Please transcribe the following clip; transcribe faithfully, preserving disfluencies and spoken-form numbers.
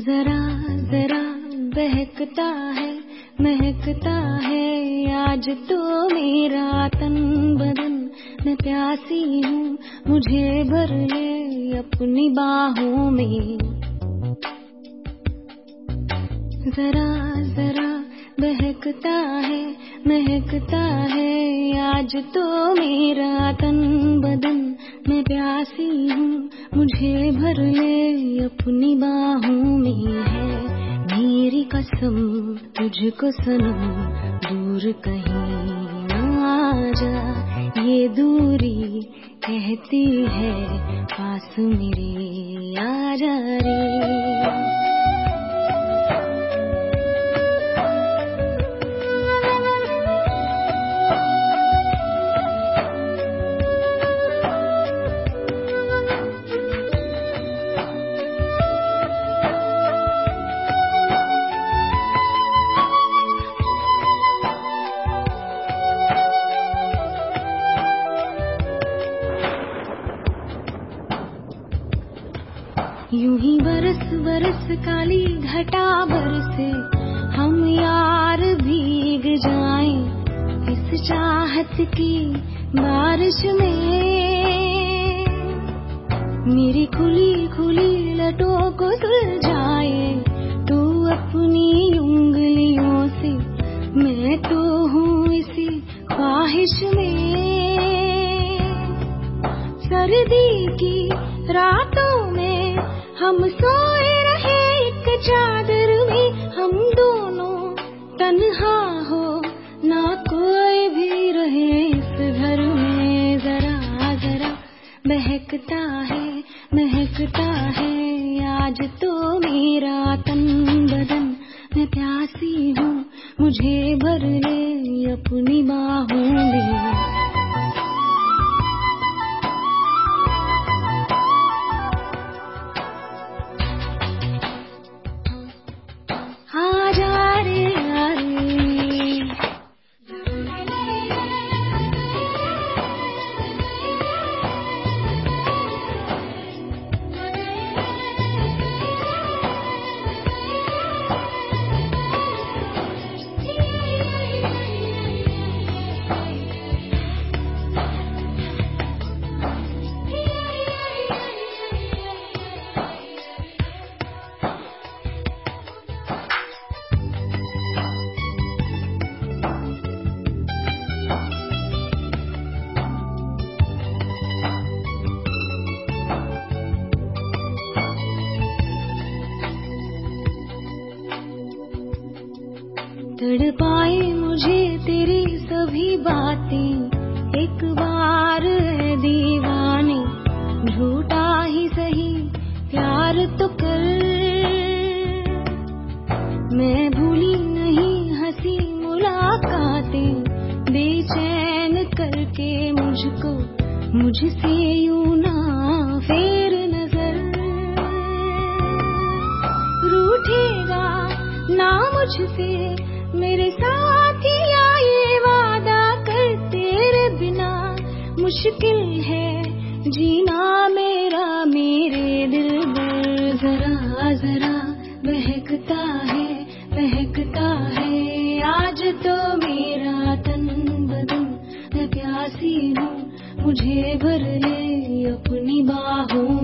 जरा जरा बहकता है महकता है आज तो मेरा तन बदन। मैं प्यासी हूँ मुझे भर ले अपनी बाहों में। जरा जरा बहकता है महकता है आज तो मेरा तन बदन। मैं प्यासी हूँ मुझे भर ले अपनी बाहों में। है मेरी कसम तुझको सनम दूर कहीं ना जा। ये दूरी कहती है पास मेरे आ जा रे। यूं ही बरस बरस काली घटा बरसे हम यार भीग जाएं इस चाहत की बारिश में। मेरी खुली खुली लटों को सुलझाए तू अपनी उंगलियों से। मैं तो हूँ इसी ख्वाहिश में। सर्दी की रातों में हम सोए रहे एक चादर में। हम दोनों तन्हा हो ना कोई भी रहे इस घर में। जरा जरा बहकता है महकता है आज तो मेरा तन बदन। मैं प्यासी हूँ मुझे भर ले अपनी बाहों में। तड़पाए मुझे तेरी सभी बातें एक बार है दीवाने। झूठा ही सही प्यार तो कर। मैं भूली नहीं हंसी मुलाकातें बेचैन करके मुझको मुझसे यूं ना फेर नजर। रूठेगा ना मुझसे मेरे साथिया ये वादा कर। तेरे बिना मुश्किल है जीना मेरा मेरे दिल में। जरा जरा बहकता है बहकता है आज तो मेरा तन बदन। मैं प्यासी हूँ मुझे भर ले अपनी बाहों